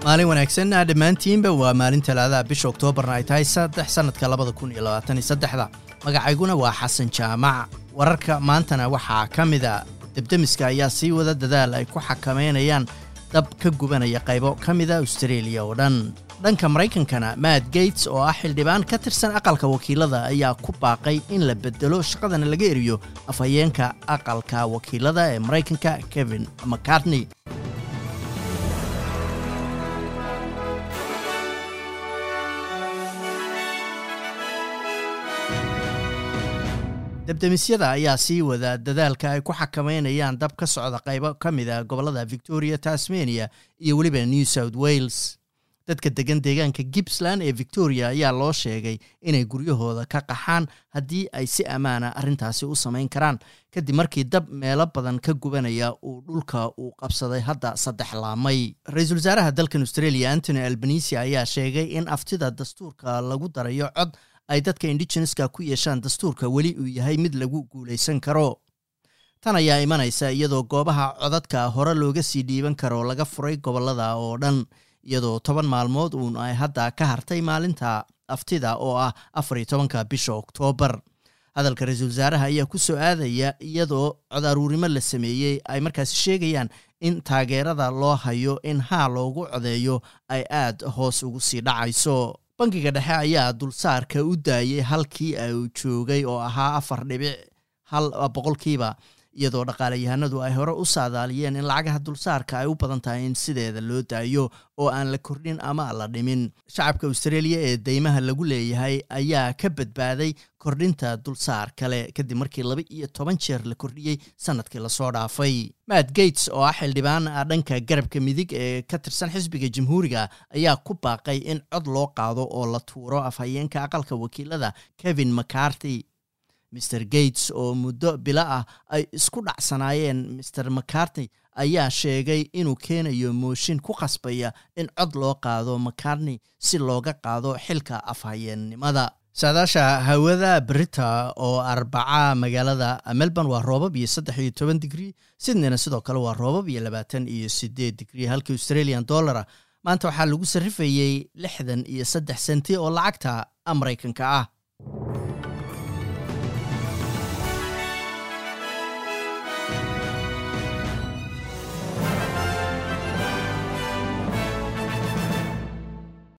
maalin wanaagsan dhammaantiinba waa maalin talaada bisha Oktoobar ay tahay 3 sanadka 2023 magacayguna waa Xasan Jaamac wararka maantana waxaa kamida debdemiska ayaa sii wada dadaal ay ku xakameynayaan dab ka gubanaya qaybo kamida Australia oo dhanka Mareykankana Matt Gaetz oo ah xildhibaan ka tirsan aqalka wakiilada ayaa ku baaqay in la bedelo shaqadana laga eriyo afhayeenka aqalka wakiilada ee Mareykanka Kevin McCarthy. debdemisyada ayaa sii wada dadaalka ay ku xakameynayaan dab ka socda qaybo kamida gobolada Victoria, Tasmania iyo waliba New South Wales. dadka degan deegaanka Gippsland ee Victoria ayaa loo sheegay inay guryahooda ka qaxaan haddii ay si amaana arrintaasi u samayn karaan kadib markii dab meelo badan ka gubanaya uu dhulka uu qabsaday hadda 3 laamay. Ra'iisul Wasaaraha dalkan Australia Anthony Albanese ayaa sheegay in aftida dastuurka lagu darayo cod ay dadka indigenouska ku yeeshaan dastuurka weli uu yahay mid lagu guuleysan karo. tan ayaa imanaysa iyadoo goobaha codadka hore looga sii dhiiban karo laga furay gobolada oo dhan iyadoo 10 maalmood uun ay hadda ka hartay maalinta aftida oo ah 14 bisha Oktoobar. hadalka ra'iisul wasaaraha ayaa ku soo aadaya iyadoo cod aruurimo la sameeyay ay markaas sheegayaan in taageerada loo hayo in loogu codeeyo ay aad hoos ugu sii dhacayso. bankiga dhexe ayaa dulsaarka u daayay halkii uu joogay oo ahaa 4.1% iyadoo dhaqaalayahanadu ay hore u saadaaliyeen in lacagaha dulsaarka ay u badan tahay in sideeda loo daayo oo aan la kordhin ama la dhimin. shacabka Australia ee deymaha lagu leeyahay ayaa ka badbaaday kordhinta dulsaar kale kadib markii 12 jeer la kordhiyay sanadkii la soo dhaafay. Matt Gaetz oo ah xildhibaan dhanka garabka midig ee ka tirsan xisbiga Jamhuuriga ayaa ku baaqay in cod loo qaado oo la tuuro afhayeenka aqalka wakiilada Kevin McCarthy. Mr. Gaetz oo muddo bila ah ay isku dhacsanaayeen Mr. McCarthy ayaa sheegay inuu keenayo mooshin ku qasbaya in cod loo qaado McCarthy si looga qaado xilka afhayeennimada. saadaasha hawada Brita oo Arbaca magaalada Melbourne waa roobab iyo 13 digrii, Sydneyna sidoo kale waa roobab iyo 28 digrii. halka Australian dollar maanta waxaa lagu sarrifayay 63 senti oo lacagta Mareykanka ah.